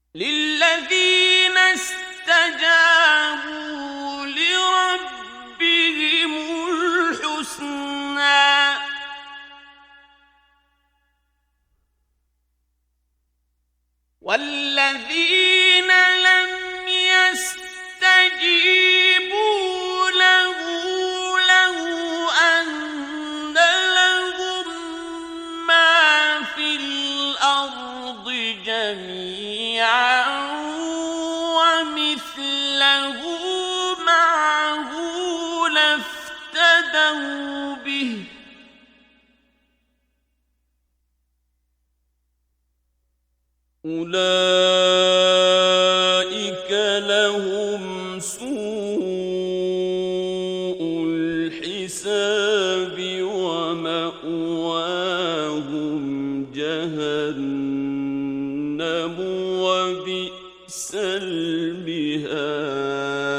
للذين استجابوا لربهم الحسنى والذين لم يستجيبوا له لو أن لهم ما في الأرض جميعا ومثله معه لافتدوا به أولئك لهم سوء الحساب ومأواهم جهنم وبئس المهاد